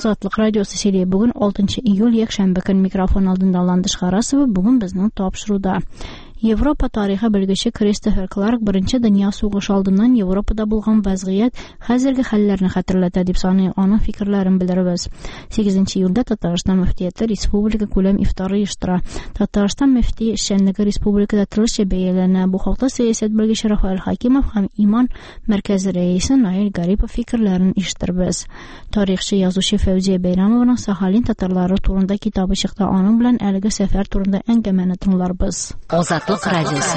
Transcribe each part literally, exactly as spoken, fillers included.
Азатлык радиосы серия бүгін алтынчы июль якшәмбе көн микрофон алдында Ландыш Харасова бүгін безнең тапшыруда. Европа тарихы белгече Кристофер Кларк беренче дөнья сугышы алдыннан Европада булган вазгыять хәзерге хәлләрне хәтерләтә дип саный, аның фикерләрен белдерәбез. сигезенче июльдә Татарстан мөфтияте республика күләм ифтары оештыра. Татарстан мөфти эшчәнлеге республикада төрлечә бәяләнә. Бу хакта сәясәт белгече Рафаэль Хакимов һәм Иман мәркәзе рәисе Наил Гарипов фикерләрен ишеттербез. Тарихчы язучы Фәүзия Бәйрәмованың Сахалин татарлары турында китабы чыкты. Аның белән әлеге сәфәр турында әңгәмәне тыңларбыз. Азатлык радиосы.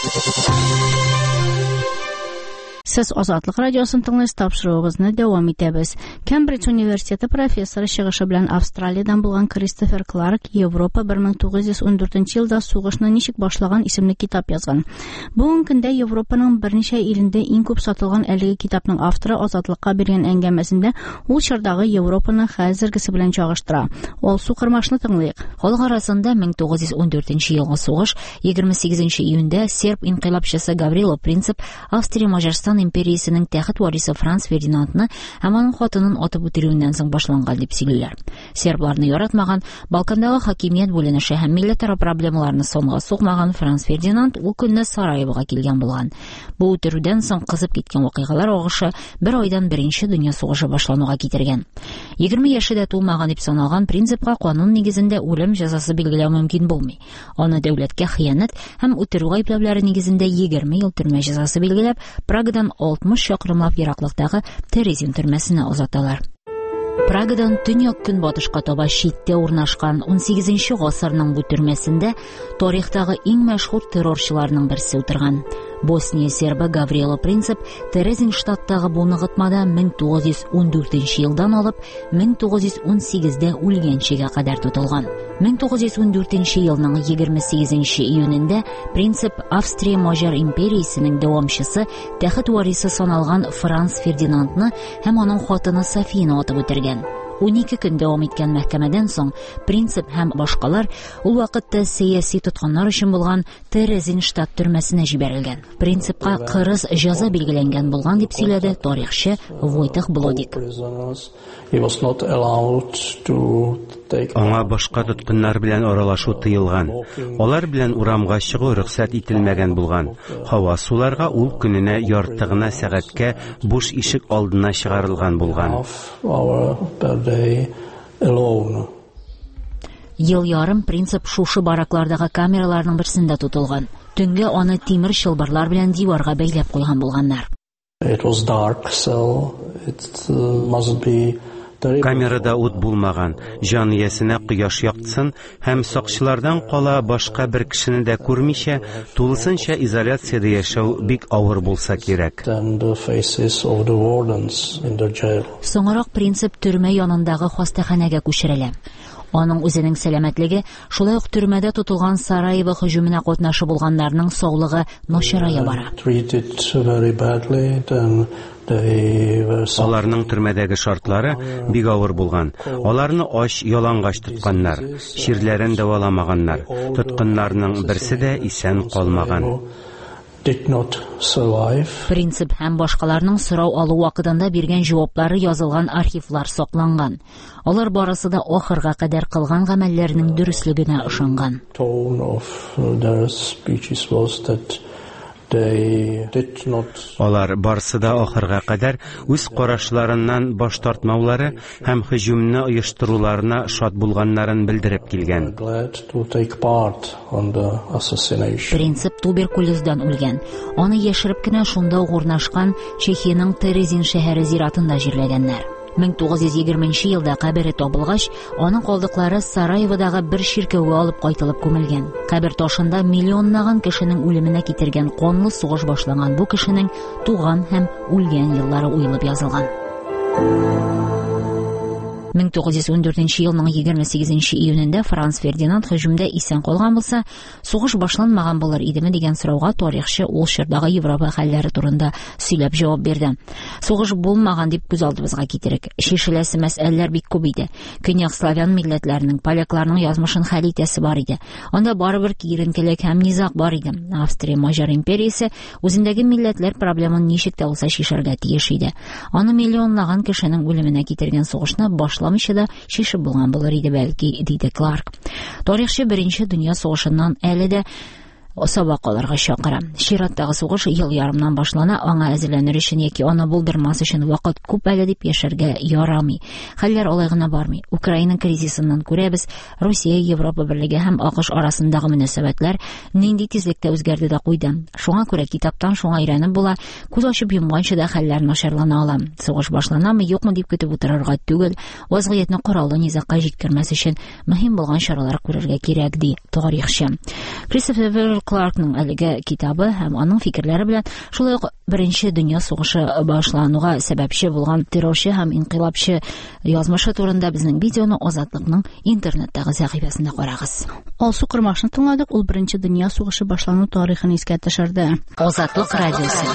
Сез Азатлык радиосын тыңлайсыз, тапшыруыбызны дәвам итәбез. Кембридж университеты профессоры чыгышы белән Австралиядән булган Кристофер Кларк Европа бер мең тугыз йөз ундүртенче елда сугышны ничек башлаган исемле китап язган. Бүгенге көндә Европаның берничә илендә иң күп сатылган әлеге китапның авторы Азатлыкка биргән әңгәмәсендә ул чордагы Европаны хәзергесе белән чагыштыра. Ул сукырмашны тыңлыйк. Халык арасында мең тугыз йөз ундүртенче елгы сугыш егерме сигезенче июньдә серб инкыйлабчысы Гаврило Принцип Австрия-Маҗарстан империясының тәхет варисы Франц Фердинандны һәм аның хатынын атып үтерүеннән соң башланган дип сөйлиләр. Сербларны яратмаган, Балкандагы хакимият бүленеше һәм милләтара проблемаларны сонга сукмаган Франц Фердинанд ул көнне Сараевога килгән булган. Бу үтерүдән соң кызып киткән вакыйгалар агышы бер айдан беренче дөнья сугышы башлануга китергән. егерме яше дә тулмаган дип саналган Принципка канун нигезендә үлем җәзасы билгеләү мөмкин булмый. Аны дәүләткә хыянат һәм үтерү гаепләүләре нигезендә егерме ел төрмә җәзасы билгеләп, Прагадан алтмыш чакрымлап ераклыктагы Терезин төрмәсенә озаталар. Прагадан төньяк көнбатышка таба читтә урнашкан унсигезенче гасырның бу төрмәсендә тарихтагы иң мәшһүр террорчыларның берсе утырган. Босния сербы Гаврило Принцип Терезин штаттагы бу ныгытмада мең тугыз йөз ундүртенче елдан алып мең тугыз йөз унсигездә үлгәнчегә кадәр тотылган. мең тугыз йөз ундүртенче елның егерме сигезенче июнендә Принцип Австрия-Маҗар империясенең дәвамчысы, тәхет варисы саналган Франц Фердинандны һәм аның хатыны Софияны атып үтергән. унике көн дәвам иткән мәхкәмәдән соң Принцип һәм башкалар ул вакытта сәяси тоткыннар өчен булган Терезин штат төрмәсенә җибәрелгән. Принципка кырыс җәза билгеләнгән булган дип сөйләде тарихчы Войтех Блодик. Аңа башка тоткыннар белән аралашу тыелган. Алар белән урамга чыгу рөхсәт ителмәгән булган. Һава суларга ул көненә ярты гына сәгатькә буш ишек алдына чыгарылган булган. Ел ярым Принцип шушы бараклардагы камераларның берсендә тотылган. Төнгә аны тимер чылбырлар белән диварга бәйләп куйган булганнар. Камерада ут булмаган, җан иясенә кояш яктысын һәм сакчылардан кала башка бер кешене дә күрмичә, тулысынча изоляциядә яшәү бик авыр булса кирәк. Соңрак Принцип төрмә янындагы хастаханәгә күчерелә. Аның үзенең сәламәтлеге, шулай ук төрмәдә тотылган Сараево һөҗүменә катнашы булганнарның саулыгы начарая бара. Аларның төрмәдәге шартлары бик авыр булган. Аларны ач, ялангач тотканнар, ширләрен дәваламаганнар. Тоткыннарның берсе дә исән калмаган. Принцип һәм башкаларның сорау алу вакытында биргән җаваплары язылган архивлар сакланган. Алар барысы да ахырга кадәр кылган гамәлләренең дөрестлегенә ышанган. Алар барысы да ахырга кадәр үз карашларыннан баш тартмаулары һәм һөҗүмне оештыруларына шат булганнарын белдереп килгән. Принцип туберкулездан үлгән. Аны яшереп кенә шунда урнашкан Чехиянең Терезин шәһәре зиратында җирләгәннәр. мең тугыз йөз егерменче елда кабере табылгач, аның калдыклары Сараеводагы бер ширкәүгә алып кайтылып күмелгән. Кабер ташында миллионнаган кешенең үлеменә китергән канлы сугыш башланган бу кешенең туган һәм үлгән еллары уелып язылган. мең тугыз йөз ундүртенче елның егерме сигезенче июнендә Франц Фердинанд һөҗүмдә исән калган булса, сугыш башланмаган булыр идеме дигән сорауга тарихчы ул чордагы Европа хәлләре турында сөйләп җавап бирде. Сугыш булмаган дип күз алдыбызга китерик. Шешеләсе мәсьәләләр бик күп иде. Көньяк славян милләтләренең, полякларның язмышын хәл итәсе бар иде. Анда барыбер киеренкелек һәм низак бар иде. Австрия-Маҗар империясе үзендәге милләтләр проблемын ничек тә булса шишәргә тиеш иде. Аны миллионлаган кешенең үлеменә китергән сугышны башлап башламыйча да шишеп булган булыр иде бәлки, диде Кларк. Тарихчы Беренче дөнья сугышыннан әле дә сабак алырга чакыра. Чираттагы сугыш ел ярымнан башлана, аңа әзерләнер өчен яки аны булдырмас өчен вакыт күп әле дип яшәргә ярамый. Хәлләр алай гына бармый. Украина кризисыннан күрәбез, Русия, Европа берлеге һәм АКШ арасындагы мөнәсәбәтләр нинди тизлектә үзгәрде дә куйды. Шуңа күрә китаптан шуңа өйрәнеп була, күз ачып йомганчы да хәлләр начарлана ала. Сугыш башланамы, юкмы дип көтеп утырырга түгел, вазгыятьне кораллы низакка җиткермәс өчен мөһим булган чаралар күрергә кирәк, ди тарихчы. Кристофер Кларкның әлеге китабы һәм аның фикерләре белән шулай ук Беренче дөнья сугышы башлануга сәбәпче булган террорчы һәм инкыйлабчы язмышы турында безнең видеоны Азатлыкның интернеттагы сәхифәсендә карагыз. Алсу Кырмашны тыңладык, ул Беренче дөнья сугышы башлану тарихын искә төшерде. Азатлык радиосы.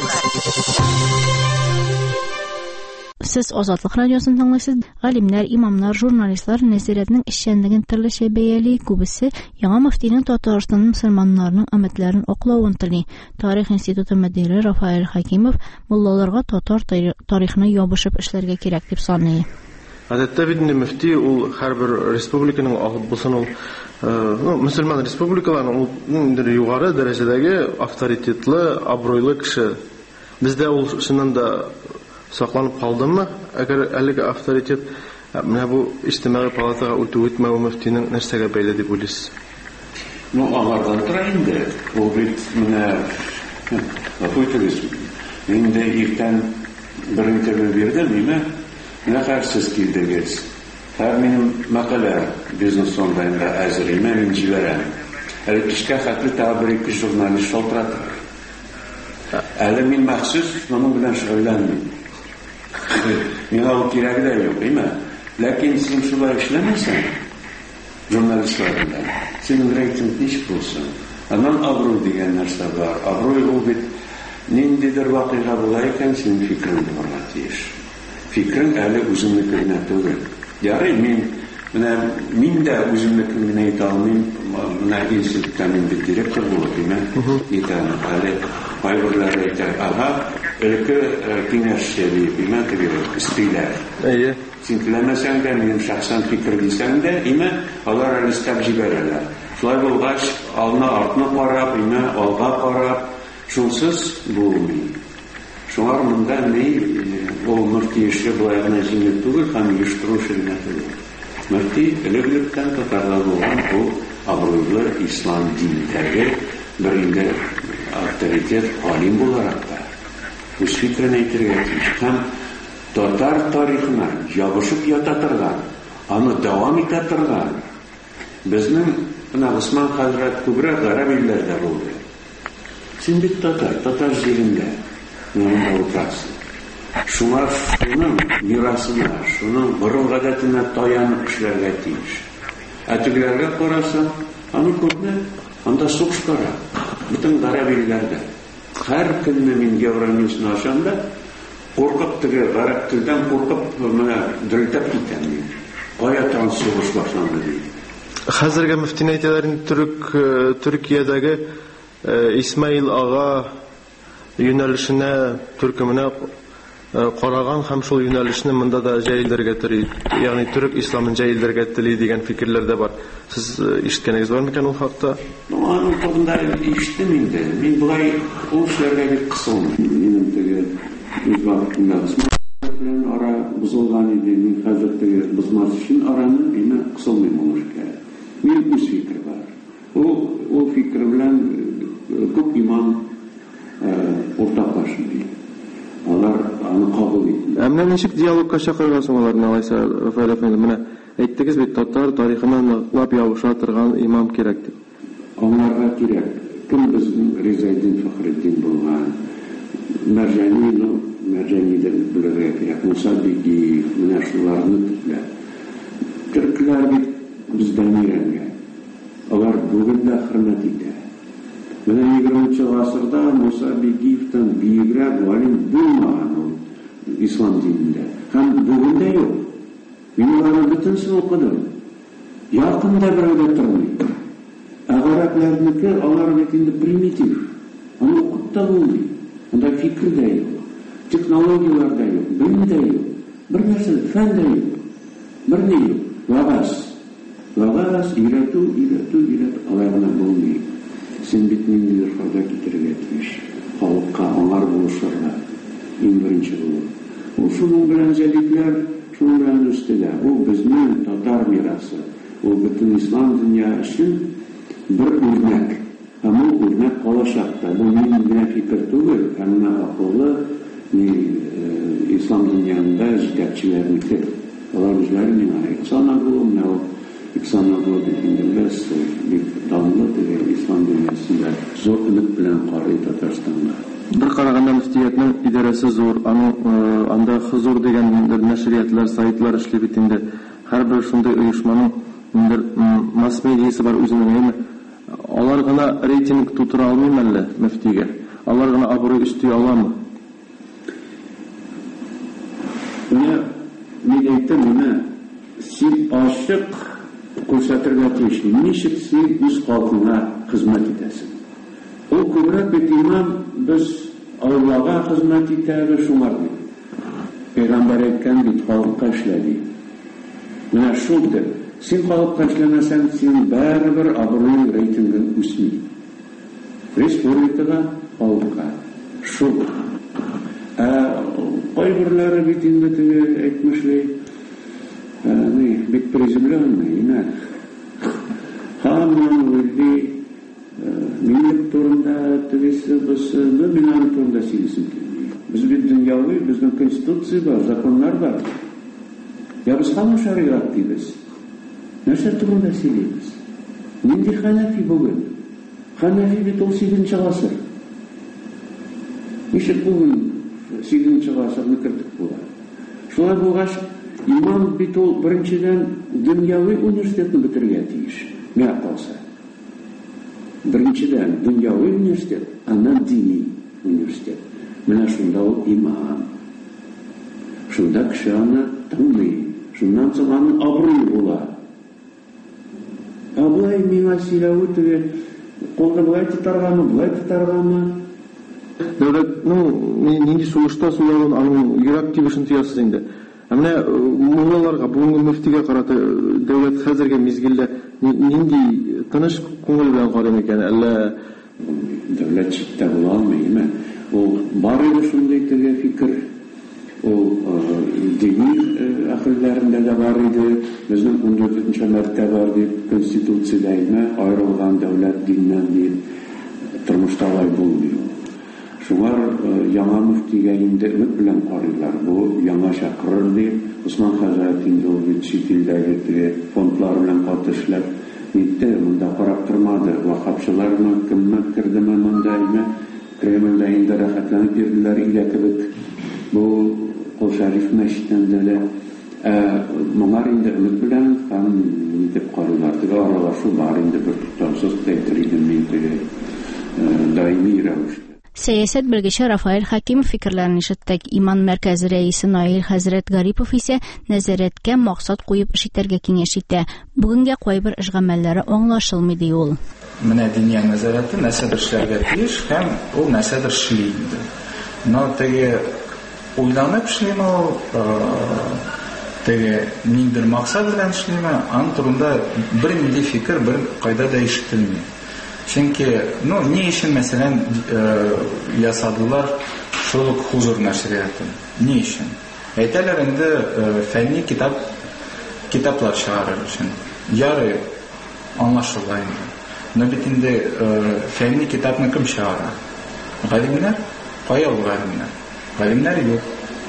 Сез Азатлык радиосын тыңлыйсыз. Галимнәр, имамнар, журналистлар нәзирәтнең эшчәнлеген төрлечә бәяли, күбесе яңа мөфтинең Татарстан мөселманнарының өметләрен аклавын тели. Тарих институты мөдире Рафаэль Хакимов муллаларга татар тарихны ябышып эшләргә кирәк дип саный. Гадәттә бит мөфти ул һәрбер республиканың алып булсын ул мөселман республикаларның ул югары дәрәҗәдәге авторитетлы, абруйлы кеше. Бездә ул шуннан да сакланып калдымы? Әгәр әлеге авторитет менә бу иҗтимагый палатага үтү үтмәү мөфтинең нәрсәгә бәйле дип уйлыйсыз? Ну, алардан тора инде. Ул бит менә Гафуйтыгыз. Инде иртән бер интервью бирдем, ниме? Менә хәзер килдегез. Һәр минем мәкалә бизнес онлайнда әзерләмә мин җибәрәм. Әле кичкә хәтле тәбрик журналист шалтыратыр. Әле мин махсус моның белән шөгыльләнмим. Миңа ул кирәге дә юк, әйме? Ләкин син шулай эшләмәсәң, журналистлар белән, синең рейтинг ничек булсын? Аннан абруй дигән нәрсә бар. Абруй ул бит ниндидер вакыйга була икән, синең фикерең булырга тиеш. Фикерең әле үзеңнеке генә түгел. Ярый, мин менә мин дә үземнекен генә әйтә алмыйм. Менә институтта мин бит директор булып, әйме? Итәм, әле кайберләр әйтә, ага, Әлеге киңәшче дип, имә теге истиләр. Әйе. Син теләмәсәң дә, минем шәхсән фикер дисәң дә, имә алар әле истәп җибәрәләр. Шулай булгач, ална артны карап, имә алга карап, шунсыз булмый. Шуңа монда ни ул мөфти эше булай гына җиңел түгел, һәм оештыручы гына түгел. Мөфти элек-электән татарлар булган ул абруйлы ислам динендәге бер инде авторитет алим буларак та. Үз фикерен әйтергә тиеш. Һәм татар тарихына ябышып ята торган, аны дәвам итә торган. Безнең менә Госман хәзрәт күбрәк гарәп илләрдә булды. Син бит татар, татар җирендә монда утырасың. Шуңа шуның мирасына, шуның борын гадәтенә таянып эшләргә тиеш. Ә тегеләргә карасаң, аны күпме? Анда сугыш бара. Бөтен гарәп илләрдә. Һәр көнне мин Евроньюсны ачам-да, куркып теге гарәп телдән куркып, менә дөрелтеп китәм мин. Каян сугыш башланды ди. Хәзерге мөфтин әйтәләр, төрек Төркиядәге Исмаил ага юнәлешенә төркеменә караган һәм шул юнәлешне монда да җәелдергә тели. Ягъни төрек исламын җәелдергә тели дигән фикерләр дә бар. Сез ишеткәнегез бармы икән ул хакта? Ну, аның турында ишеттем инде. Мин булай ул эшләргә бик кысылмыйм. Минем теге үз вакытында белән ара бозылган иде. Мин хәзер теге бозмас өчен араны мин кысылмыйм ул эшкә. Мин үз фикер бар. Ул ул фикер белән күп имам уртаклашмый. Алар аны кабул итә. Әмма ничек диалогка чакыргансың аларны, алайса, Рафаэль әфәнде, менә әйттегез бит, татар тарихынан ныклап ябыша торган имам кирәк дип. Аңларга кирәк. Кем безнең Ризаэддин Фәхретдин булган, Мәрҗани, ну, Мәрҗанидән белергә кирәк. Муса Бигиев, менә шуларны тикләр. Төркләр бит бездән өйрәнгән. Алар бүген дә хөрмәт итә. Менә егерменче гасырда Муса Бигиевтан биегрәк галим булмаган ул ислам динендә. Һәм бүген дә юк. Мин аларны бөтенсен укыдым. Якында берәүдә тормый. Гарәпләрнеке алар бит инде примитив. Аны укып та булмый. Анда фикер дә юк. Технологиялар да юк. Белем дә юк. Бер нәрсә фән дә юк. Бер ни юк. Вагаз. Вагаз өйрәтү, өйрәтү, өйрәтү. Алар гына булмый. Син бит ниндидер файда китерергә тиеш. Халыкка аңлар булышырга. Иң беренче булыр. Ул шуның белән җәликләр, шуның белән үстелә. Ул безнең татар мирасы. Ул бөтен ислам дөнья өчен бер үрнәк. Һәм ул үрнәк калачак та. Бу минем генә фикер түгел, әмма акыллы ислам дөньясында җитәкчеләрнеке. Алар үзләре миңа Иксан Агулов, менә ул Иксан Агулов дигәндәс, бик данлы ислам дөньясында зур өмет белән карый Татарстанга. Бер караганда мөфтиятның идарәсе зур, аның анда хозур дигән нәшриятлар, сайтлар эшләп бит инде. Һәрбер шундый оешманың бер масс-медиасы бар үзенең. Алар гына рейтинг тутыра алмыймы әллә мөфтигә? Алар гына абруй өсти аламы? Менә мин әйттем, менә син ашык күрсәтергә тиеш. Ничек син үз халкыңа хезмәт итәсең? Ул күбрәк бит имам без Аллага хезмәт итәбез шуңар ди. Пәйгамбәр әйткән бит халыкка эшләди. Менә шулдыр. Син халыкка эшләмәсәң, син бәрбер абруй рейтингың үсми. Республикага, халыкка. Шул. Ә кайберләре бит инде теге әйтмешли, ни бик приземленный, имә. Һәммә үзе милләт турында тегесе без милләт турында сөйлисем килми. Без бит дөньяви, безнең конституция бар, законнар бар. Я без һәм шариат дибез. Нәрсә турында сөйлибез? Нинди хәнәфи бүген? Хәнәфи бит ул сигезенче гасыр. Ничек бүген сигезенче гасырны кертеп була? Шулай булгач, имам бит ул беренчедән дөньяви университетны бетергә тиеш. Миңа калса. Беренчедән дөньяви университет, аннан дини университет. Менә шунда ул имам. Шунда кеше аны тыңлый. Шуннан соң аның абруй була. Абулай миңа сөйләүе теге колды булай тотаргамы, булай тотаргамы? Дәүләт, ну, нинди сугышта сугылган аның йөрәк тибешен тоясыз инде. Менә муллаларга, бүгенге мөфтигә карата дәүләт хәзерге мизгелдә нинди тыныч күңел белән карый микән? Әллә дәүләт читтә була алмыймы? Ул бар иде шундый теге фикер. Ул дини әһелләрендә дә бар иде. Безнең ун дүртенче мәртәбә бар дип конституциядә аерылган дәүләт диннән дип тормышта алай булмый. Шуңар яңа мөфтигә инде өмет белән карыйлар. Бу яңа чакырыр дип Усман хәзрәт инде ул бит читилдәге теге фондлар белән катышлап итте, монда карап тормады. Вахапчылармы, кемме кирдеме монда име? Кремльдә инде рәхәтләнеп йөрделәр иде кебек. Бу Кол Шәриф мәчетендә дә моңар инде өмет белән һәм итеп карыйлар. Теге аралашу бар инде бер тотамсыз тәҗрибә теге даими рәвештә. Сәясәт белгече Рафаэль Хакимов фикерләрен ишеттек. Иман мәркәзе рәисе Наил хәзрәт Гарипов исә нәзәрәткә максат куеп эш итәргә киңәш итә. Бүгенгә кайбер эш гамәлләре аңлашылмый ди ул. Менә диния нәзарәте нәрсәдер эшләргә тиеш һәм ул нәрсәдер эшли инде. Но теге уйланып эшлеме ул, теге ниндидер максат белән эшлеме, аның турында бер нинди фикер бер кайда да ишетелми. Чөнки, ну, ни өчен мәсәлән ясадылар шул хузур нәшриятын? Ни өчен? Әйтәләр инде фәнни китап китаплар чыгарыр өчен. Ярый, аңлашыла инде. Но бит инде фәнни китапны кем чыгара? Галимнәр? Кая ул галимнәр? Галимнәр юк.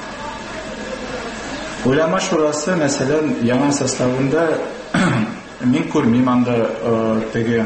Улама шурасы, мәсәлән, яңа составында мин күрмим анда теге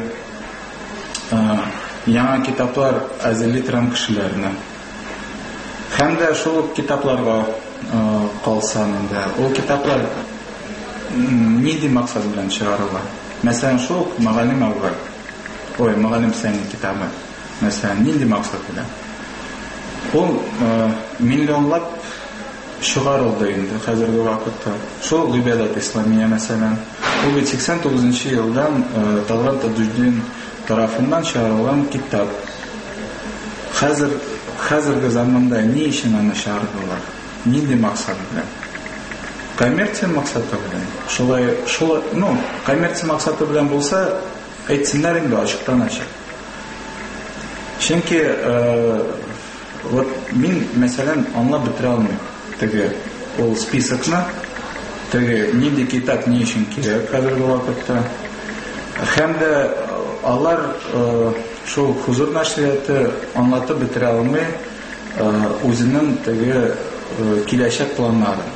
яңа китаплар әзерли торган кешеләрне. Һәм дә шул китапларга калсам инде, ул китаплар нинди максат белән чыгарыла? Мәсәлән, шул Мәгалим Авгар, ой, Мәгалим Сәни китабы, мәсәлән, нинди максат белән? Ул миллионлап чыгарылды инде хәзерге вакытта. Шул Гыйбадат исламия мәсәлән, ул сиксән тугызынчы елдан Талгат Таҗетдин тарафыннан чыгарылган китап. Хәзер хәзерге заманда ни өчен аны чыгардылар? Нинди максат белән? коммерция максаты белән. Шулай, шулай, ну, коммерция максаты белән булса, әйтсеннәр инде ачыктан ачык. Чөнки, вот мин, мәсәлән, аңлап бетерә алмыйм. Теге ул списокны, теге нинди китап ни өчен кирәк хәзерге вакытта. Һәм дә алар шул хузур нәшрияты аңлатып бетерә алмый үзенең теге киләчәк планнарын.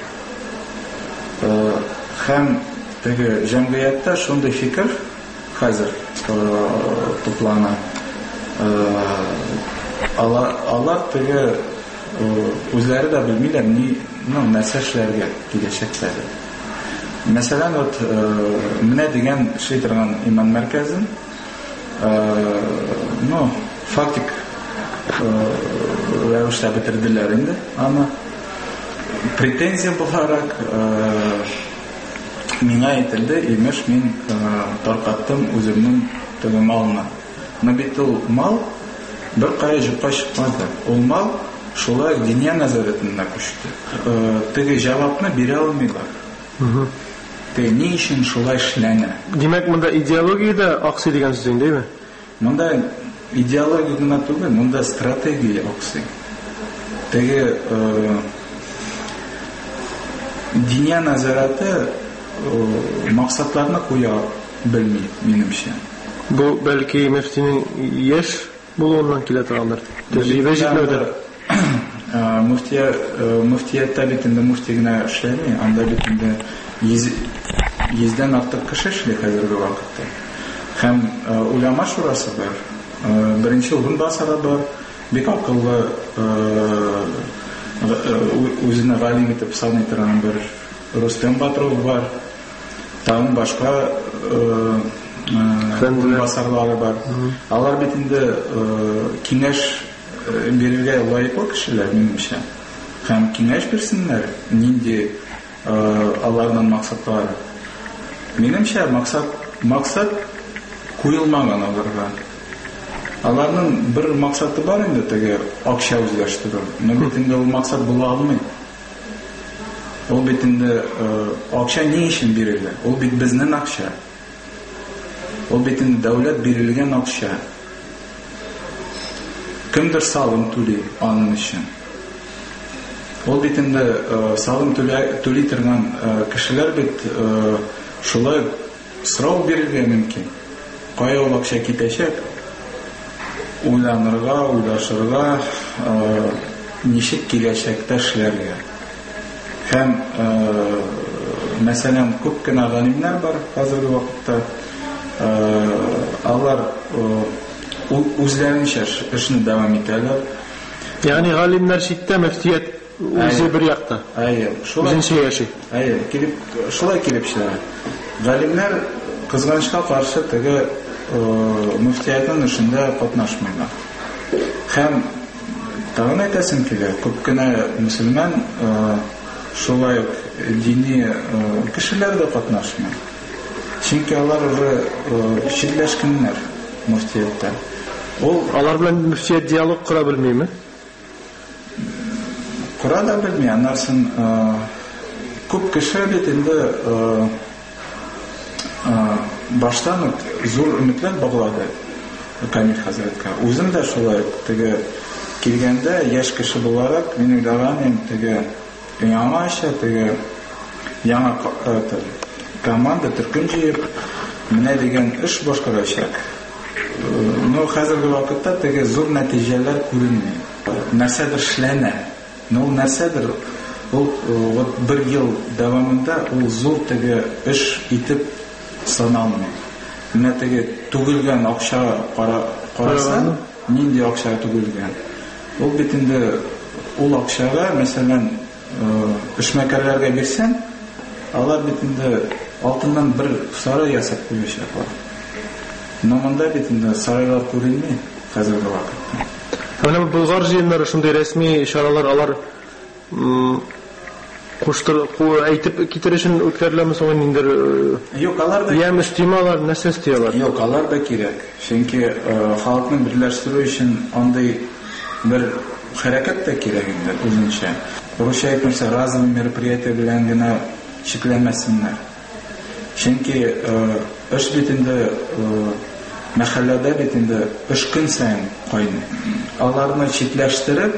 Һәм теге җәмгыятьтә шундый фикер хәзер туплана. Алар, алар теге үзләре дә белмиләр ни, ну, нәрсә эшләргә киләчәктә. Мәсәлән, вот менә дигән эшли торган иман мәркәзен, ну, фактик рәвештә бетерделәр инде. Аны претензия буларак миңа әйтелде, имеш мин таркаттым үземнең теге малны. Но бит ул мал бер кая җыпка чыкмады. Ул мал шулай диния назаретына күчте. Теге җавапны бирә алмыйлар. Теге ни өчен шулай эшләнә? Димәк, монда идеология да аксый дигән сүз инде, әйме? Монда идеология гына түгел, монда стратегия аксый. Теге диния назараты максатларны куя белми, минемчә. Бу бәлки мөфтинең яшь булуыннан килә торгандыр. Тәҗрибә җитмәүдер. Муфтия, муфтияттә бит инде муфти генә эшләми, анда бит инде йөздән артык кеше эшли хәзерге вакытта. Һәм улама шурасы бар. Беренче урынбасары бар. Бик акыллы, үзенә галим итеп саный торган бер Рустем Батров бар. Тагын башка урынбасарлары бар. Алар бит инде киңәш бирергә лаеклы кешеләр, минемчә. Һәм киңәш бирсеннәр, нинди аларның максатлары. Минемчә, максат максат куелмаган аларга. Аларның бер максаты бар инде, теге акча үзләштерү. Но бит инде ул максат була алмый. Ул бит инде акча ни өчен бирелә? Ул бит безнең акча. Ул бит инде дәүләт бирелгән акча. Кемдер салым түли аның өчен. Ул бит инде салым түли торган кешеләр бит шулай сорау бирергә мөмкин. Кая ул акча китәчәк? Уйланырга, уйлашырга, ничек киләчәктә эшләргә. Һәм мәсәлән, күп кенә галимнәр бар хәзерге вакытта. Алар үзләренчә эшне дәвам итәләр. Ягъни галимнәр читтә, мөфтият үзе бер якта. Әйе, шулай яши. Әйе, килеп шулай килеп эшләр. Галимнәр кызганычка каршы теге мөфтиятның эшендә катнашмыйлар. Һәм тагын әйтәсем килә, күп кенә мөселман шулай ук дини кешеләр дә катнашмый. Чөнки алар уже читләшкәннәр мөфтияттә. Ул алар белән мөфтият диалог кыра белмиме? Кыра да белми, аннарсын күп кеше бит инде баштан ук зур өметләр баглады Камил хәзрәткә. Үзем дә шулай теге килгәндә яшь кеше буларак мин уйлаган теге яңа эшә, теге яңа команда төркем җыеп менә дигән эш башкарачак. Но хәзерге вакытта теге зур нәтиҗәләр күренми. Нәрсәдер эшләнә. Но нәрсәдер ул вот бер ел дәвамында ул зур теге эш итеп саналмый. Менә теге түгелгән акча караса, нинди акча түгелгән. Ул бит инде ул акчага, мәсәлән, эшмәкәрләргә бирсәң, алар бит инде алтыннан бер сары ясап куячаклар. Но монда бит инде сарайлар күренми хәзерге вакытта. Менә Болгар җыеннары шундый рәсми чаралар алар куштыр әйтеп китерешен үткәреләме соң инде? Юк, алар да я мөстималар нәрсә истиләр? Юк, алар да кирәк. Чөнки халыкны берләштерү өчен андый бер хәрәкәт тә кирәк инде үзенчә. Русча әйтмәсә, разовый мероприятие белән генә шикләнмәсеннәр. Чөнки эш бит инде мәхәлләдә бит инде эш көн сайын кайный. Аларны читләштереп,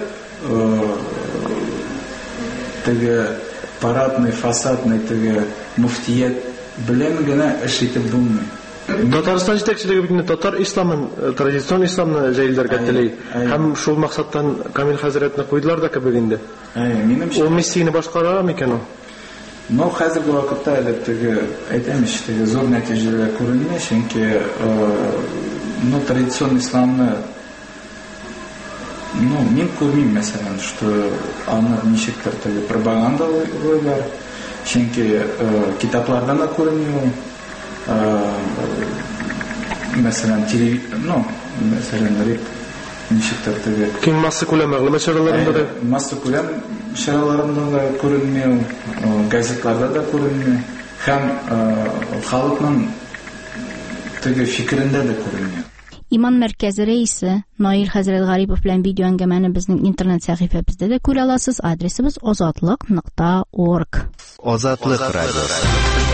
теге парадный, фасадный теге муфтият белән генә эш итеп булмый. Татарстан җитәкчелеге бит инде татар исламын, традицион исламны җәйләргә тели. Һәм шул максаттан Камил хәзрәтне куйдылар да кебек инде. Минемчә, ул миссияне башкара микән ул? Но хәзерге вакытта әле теге әйтәмеш, теге зур нәтиҗәләр күренмәй, чөнки ну традицион исламны ну мин күрмим, мәсәлән, что аны ничектер теге пропагандалыйлар, чөнки китапларда да күренми. Мәсәлән, телевизор, ну, мәсәлән, рип ничектер теге киң масса күләм мәгълүмат чараларында да масса күләм чараларында да күренми, газетларда да күренми, һәм халыкның теге фикерендә дә күренми. Иман мәркәзе рәисе Наил хәзрәт Гарипов белән видео әңгәмәне безнең интернет сәхифәбездә дә күрә аласыз. Адресыбыз озатлык нокта орг. Озатлык радиосы.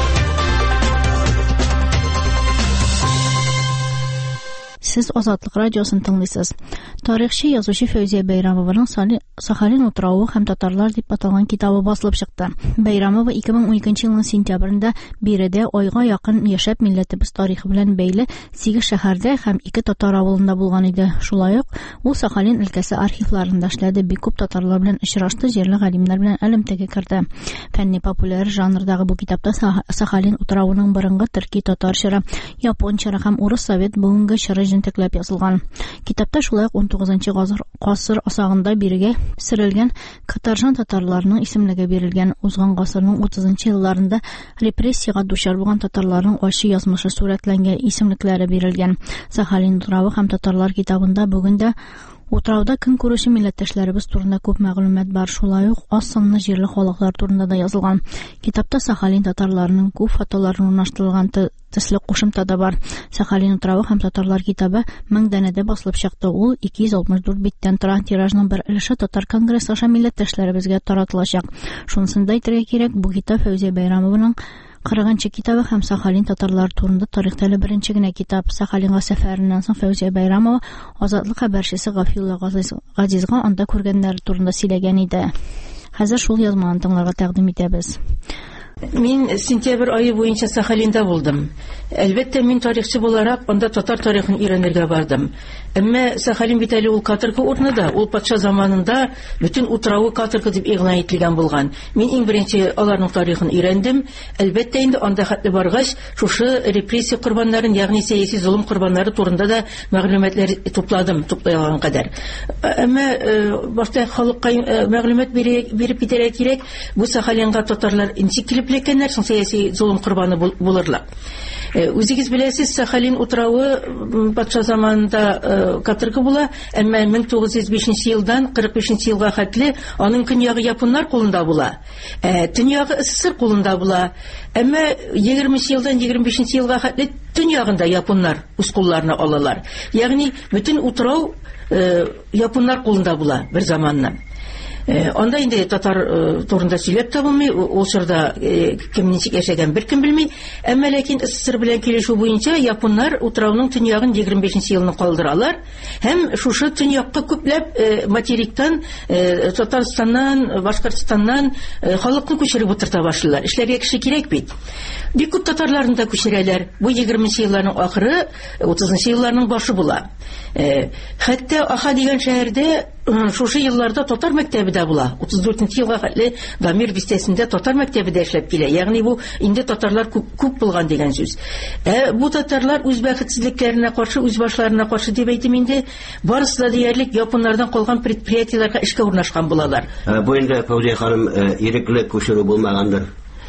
Сез Азатлык радиосын тыңлыйсыз. Тарихчы, язучы Фәүзия Бәйрәмованың Сахалин утравы һәм татарлар дип аталган китабы басылып чыкты. Бәйрәмова ике мең уникенче елның сентябрендә биредә айга якын яшәп милләтебез тарихы белән бәйле сигез шәһәрдә һәм ике татар авылында булган иде. Шулай ук ул Сахалин өлкәсе архивларында эшләде, бик күп татарлар белән очрашты, җирле галимнәр белән элемтәгә керде. Фәнни-популяр жанрдагы бу китапта Сахалин утравының борынгы төрки татар чоры, япон чоры һәм урыс совет бүгенге чоры җентекләп язылган. Китапта шулай ук унтугызынчы гасыр асагында бирегә сөрелгән катаржан татарларның исемлеге бирелгән. Узган гасырның утызынчы елларында репрессиягә дучар булган татарларның ачы язмышы сурәтләнгән, исемлекләре бирелгән. Сахалин утравы һәм татарлар китабында бүген дә утрауда көн күрүче милләттәшләребез турында күп мәгълүмат бар. Шулай ук аз санлы җирле халыклар турында да язылган. Китапта Сахалин татарларының күп фотолары урнаштырылган, төсле кушымта да бар. Сахалин утравы һәм татарлар китабы мең данәдә басылып чыкты. Ул ике йөз алтмыш дүрт биттән тора. Тиражның бер өлеше татар конгрессы аша милләттәшләребезгә таратылачак. Шунысында әйтергә кирәк, бу китап Фәүзия Бәйрәмованың кырыгынчы китабы һәм Сахалин татарлары турында тарихтәле беренче генә китап. Сахалинга сәфәреннән соң Фәүзия Бәйрәмова Азатлык хәбәрчесе Гафилла Газизга анда күргәннәре турында сөйләгән иде. Хәзер шул язманы тыңларга тәкъдим итәбез. Мин сентябрь айы буенча Сахалинда булдым. Әлбәттә, мин тарихчы буларак анда татар тарихын өйрәнергә бардым. Әмма Сахалин бит әле ул каторга урынында, ул патша заманында бөтен утравы каторга дип игълан ителгән булган. Мин иң беренче аларның тарихын өйрәндем. Әлбәттә, инде анда хәтле баргач, шушы репрессия корбаннарын, ягъни сәяси зулым корбаннары турында да мәгълүматлар тупладым, туплай алган кадәр. Әмма башта халыкка мәгълүмат биреп китәргә кирәк. Бу Сахалинга татарлар ничек килеп лекәннәр, соң сәяси зулым корбаны булырлар. Үзегез беләсез, Сахалин утравы патша заманында каторга була, әмма мең тугыз йөз бишенче елдан кырык бишенче елга хәтле аның көньягы японнар кулында була. Төньягы СССР кулында була. Әмма егерменче елдан егерме бишенче елга хәтле төньягында японнар үз кулларына алалар. Ягъни бөтен утрау японнар кулында була бер заманнан. Анда инде татар турында сөйләп табылмый, ул чорда кем ничек яшәгән беркем белми. Әмма ләкин СССР белән килешү буенча японнар утрауның төньягын егерме бишенче елны калдыралар һәм шушы төньякка күпләп материктан, Татарстаннан, Башкортстаннан халыкны күчереп утырта башлыйлар. Эшләргә кеше кирәк бит. Бик күп татарларны да күчерәләр. Бу егерменче елларның ахыры, утызынчы елларның башы була. Хәтта Аха дигән шәһәрдә шушы елларда татар мәктәбе дә була. утыз дүртенче елга хәтле Дамир бистәсендә татар мәктәбе дә эшләп килә. Ягъни бу инде татарлар күп, күп булган дигән сүз. Ә бу татарлар үз бәхетсезлекләренә каршы, үз башларына каршы дип әйтим инде, барысы да диярлек японнардан калган предприятиеләргә эшкә урнашкан булалар. Бу инде Фәүзия ханым ирекле күчерү булмагандыр.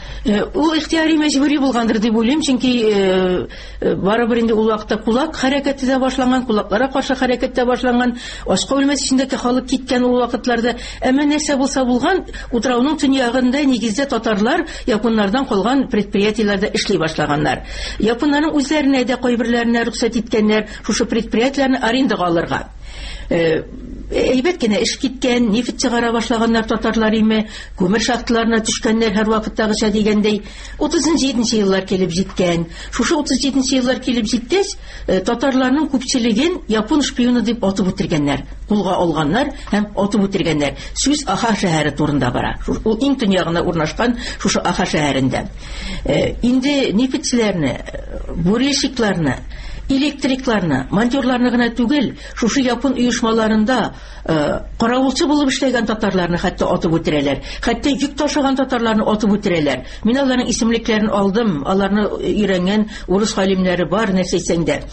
Ул ихтияри мәҗбүри булгандыр дип уйлыйм, чөнки барыбер инде ул вакытта кулак хәрәкәте дә башланган, кулакларга каршы хәрәкәт тә башланган, ашка үлмәс өчендәге халык киткән ул вакытларда. Әмма нәрсә булса булган, утрауның төньягында нигездә татарлар японнардан калган предприятиеләрдә эшли башлаганнар. Японнарның үзләренә дә кайберләренә рөхсәт иткәннәр шушы предприятиеләрне арендага алырга. Әйбәт кенә эш киткән, нефт чыгара башлаганнар татарлар име, күмер шахталарына төшкәннәр һәр вакыттагыча дигәндәй. утыз җиденче еллар килеп җиткән. Шушы утыз җиденче еллар килеп җиткәч, татарларның күпчелеген япон шпионы дип атып үтергәннәр, кулга алганнар һәм атып үтергәннәр. Сүз Аха шәһәре турында бара. Ул иң төньягында урнашкан шушы Аха шәһәрендә. Инде нефтчеләрне, бурильщикларны, электрикларны, монтерларны гына түгел, шушы япон оешмаларында каравылчы булып эшләгән татарларны хәтта атып үтерәләр. Хәтта йөк ташыган татарларны атып үтерәләр. Мин аларның исемлекләрен алдым. Аларны өйрәнгән урыс галимнәре бар, нәрсәсендә.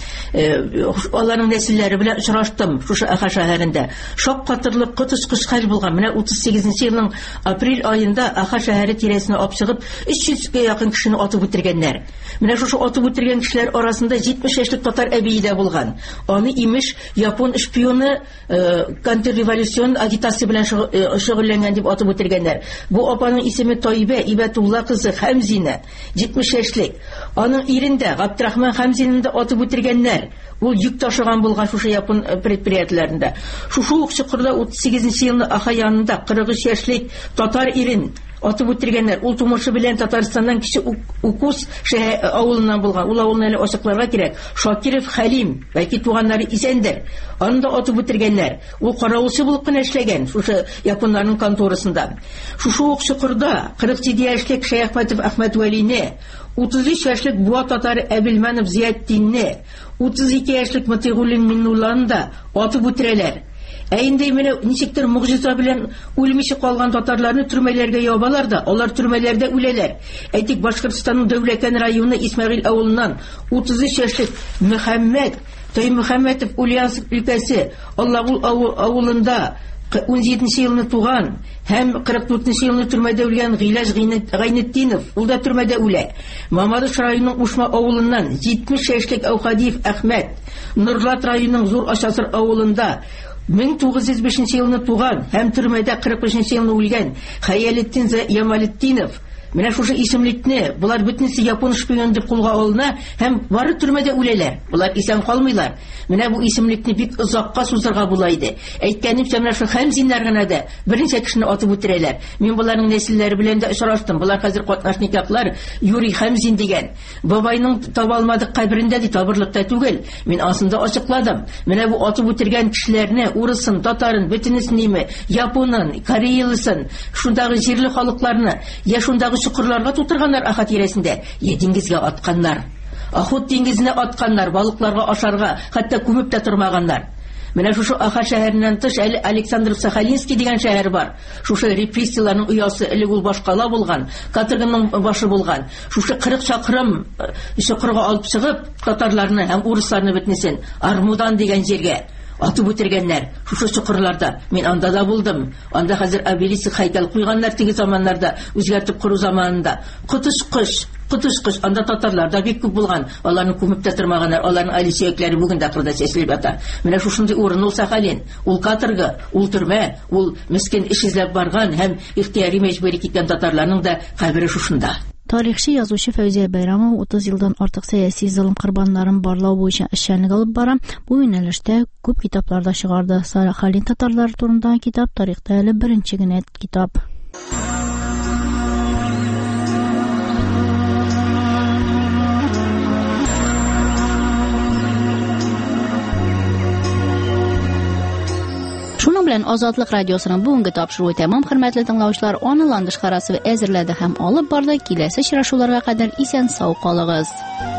Аларның нәселләре белән очраштым шушы Аха шәһәрендә. Шаккатырлык котышкыч хәл булган. Менә утыз сигезенче елның апрель аенда Аха шәһәре тирәсенә апчыгып өч йөзгә якын кешене атып үтергәннәр. Менә шушы атып үтергән кешеләр арасында җитмеш яшьлек татар әбие дә булган. Аны имеш япон шпионы контрреволюцион агитация белән шөгыльләнгән дип атып үтергәннәр. Бу апаның исеме Таибә Ибәтулла кызы Хәмзина, җитмеш яшьлек. Аның ирендә Габдрахман Хәмзинаны да атып үтергәннәр. Ул йөк ташыган булган шушы япон предприятиеләрендә. Шушы ук чокырда утыз сигезенче елны Аха янында кырык өч яшьлек татар ирен атып үтергәннәр. Ул тумышы белән Татарстаннан кичә Укус шәһәр авылыннан булган. Ул авылны әле ачыкларга кирәк. Шакиров Хәлим, бәлки туганнары исәндер. Аны да атып үтергәннәр. Ул каравылчы булып кына эшләгән шушы японнарның конторасында. Шушы ук чокырда кырык җиде яшьлек Шәяхмәтов Әхмәт Вәлине, утыз өч яшьлек Буа татары Әбелманов Зиятдинне, утыз ике яшьлек Матигуллин Миннулланы да атып үтерәләр. Ә инде менә ничектер мугҗиза белән үлмичә калган татарларны төрмәләргә ябалар да, алар төрмәләрдә үләләр. Әйтик, Башкортстанның Дәүләкән районы Исмәгыйль авылыннан утыз өч яшьлек Мөхәммәд Таймөхәммәтов Ульяновск өлкәсе Аллагул авылында ун җиденче елны туган һәм кырык дүртенче елны төрмәдә үлгән Гыйләҗ Гайнетдинов, ул да төрмәдә үлә. Мамадыш районының Ушма авылыннан җитмеш яшьлек Әүхадиев Әхмәт Нурлат районының Зур Ашасыр авылында мең тугыз йөз бишенче елны туган һәм төрмәдә кырык бишенче елны үлгән Хаялетдин Ямалетдинов. Менә шушы исемлекне булар бөтенесе япон шпион дип кулга алына һәм бары төрмәдә үләләр. Булар исән калмыйлар. Менә бу исемлекне бик озакка сузырга була иде. Әйткәнемчә, менә шу Хәмзиннәр генә дә беренче кешене атып үтерәләр. Мин буларның нәселләре белән дә очраштым. Булар хәзер катнашниклар Юрий Хәмзин дигән. Бабайның таба алмадык каберендә ди, табырлыкта түгел. Мин асында ачыкладым. Менә бу атып үтергән кешеләрне, урысын, татарын, бөтенесен, японын, кореялысын, шундагы җирле халыкларны, я шундагы чукырларга тутырганнар Аха тирәсендә, я диңгезгә атканнар. Ахут диңгезенә атканнар, балыкларга ашарга, хәтта күмеп тә тормаганнар. Менә шушы Аха шәһәреннән тыш әле Александров-Сахалинский дигән шәһәр бар. Шушы репрессияларның оясы, элек ул башкала булган, каторганың башы булган. Шушы кырык чакрым чокырга алып чыгып, татарларны һәм урысларны бетнесен Армудан дигән җиргә атып үтергәннәр. Шушы чокырларда мин анда да булдым. Анда хәзер обелиск һәйкәл куйганнар теге заманнарда, үзгәртеп кору заманында. Котышкыш, котышкыш, анда татарлар да бик күп булган. Аларны күмеп тә тормаганнар. Аларның али сөякләре бүген дә кырда чәчелеп ята. Менә шушындый урын ул Сахалин, ул каторга, ул төрмә, ул мескен эш эзләп барган һәм ихтияри мәҗбүри киткән татарларның да кабере шушында. Тарихчы язучы Фәүзия Бәйрәмова утыз елдан артык сәяси золым корбаннарын барлау буенча эшчәнлек алып бара. Бу юнәлештә күп китапларда чыгарды. Сахалин татарлары турындагы китап тарихта әле беренче генә китап. Шуның белән Азатлык радиосының бүгенге тапшыруы тәмам, хөрмәтле тыңлаучылар. Аны Ландыш Харасова әзерләде һәм алып барды. Киләсе очрашуларга кадәр исән сау калыгыз.